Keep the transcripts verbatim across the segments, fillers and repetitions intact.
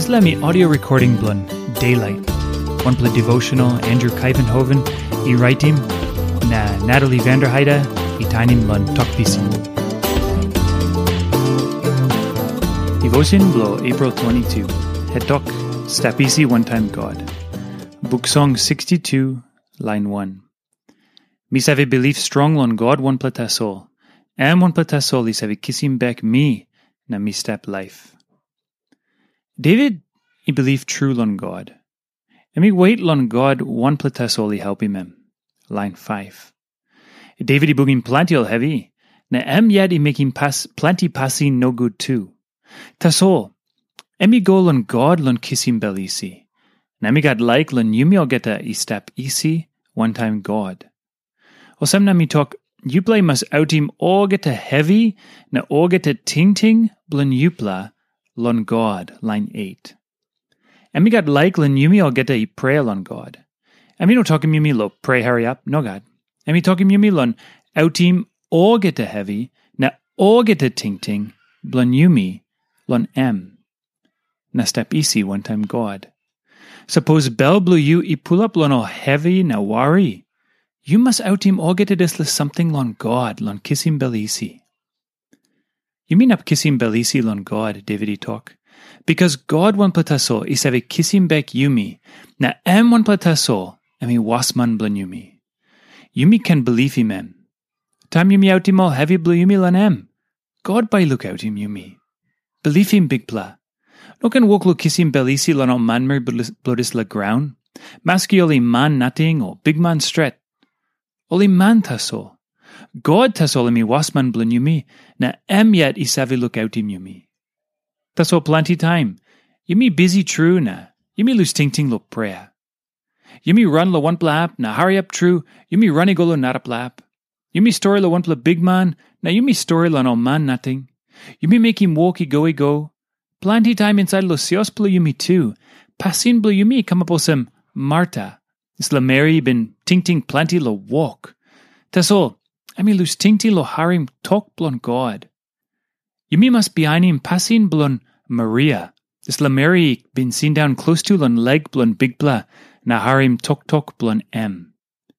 This let me audio recording blun Daylight. One play devotional Andrew Kuyvenhoven, e writing na Natalie Vanderheide, e tinin blun talkpisin. Devotion blow April twenty-second. Head talk Stapisi One Time God. Book Song sixty-two, line one. Mi save belief strong on God one platasol. Am one platasol is save kissing back me na mi step life. David, he believed true on God. And me wait on God one platasol help him. Line five. David he booging plenty all heavy. Na am yet he making pass plenty passing no good too. Tasol. Em he go on God lon kissing belisi. Na me got like lon yumi all get a e step easy one time God. Or some na me talk you play must out him all get a heavy na all get a ting ting blun yupla lon God, line eight. And me got like lon yumi all get a pray lon God. And me no talking yumi lo pray hurry up, no God. And me talking yumi lon out him all get a heavy na all get a ting ting blun yumi lon em. Na step easy one time God. Suppose bell blue you e pull up lon all heavy na worry. You must out him all get a disla something lon God lon kiss him belisi. You mean up kiss him belisi lon God, David he talk. Because God one plataso is have a kiss him back yumi. Na em one plataso em he wasman blun yumi. Yumi can believe him em. Time yumi out him all heavy blue yumi lon em. God by look out him yumi. Believe him big pla. No can walk lo kiss him belisi lon all manmer bloodis la ground. Maski oli man nothing or big man stret. Oli man taso. God taso mi wasman blun yumi. Na em yet isavi look out him yumi. Taso plenty time. Yumi busy true na. Yumi lose ting ting lo prayer. Yumi run lo one plap na hurry up true. Yumi runny go lo not a plap. Yumi story lo one pla big man. Na yumi story lo no man nothing. Yumi make him walky goey go. Plenty time inside lo sios plo yumi too. Passin blo yumi come up o some Marta. Is la Mary been ting ting plenty lo walk. Taso. I mean lose ting ting lo harim talk blon God. Yumi must behind him passin blon Maria. Is la Mary been seen down close to lon leg blon big bla. Na harim tok tok blon em.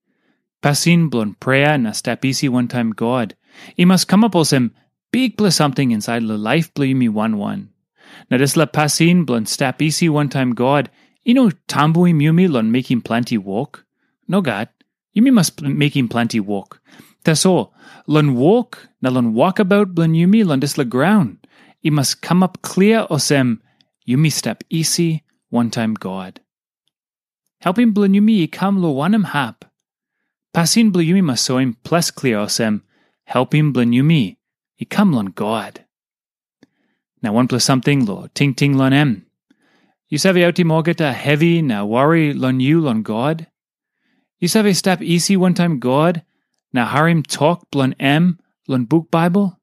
Passin blon prayer na stapisi one time God. He must come up also big bla something inside la life bla yumi one one. Na des la passin blon stapisi one time God. You know tambu him yumi lon make him plenty walk. No God. Yumi must make him plenty walk. Taso, lon walk, na lon walk about blon yumi lon des la ground. He must come up clear osem yumi step easy one time God. Help him blon yumi come lo wanem hap. Passin blon yumi must so him plus clear osem help him blon yumi he come lon God. Now one plus something lo ting ting lon em. You save out him all get a heavy na worry lon you lon God. You save step easy one time God. Na harim talk blon em lon book Bible.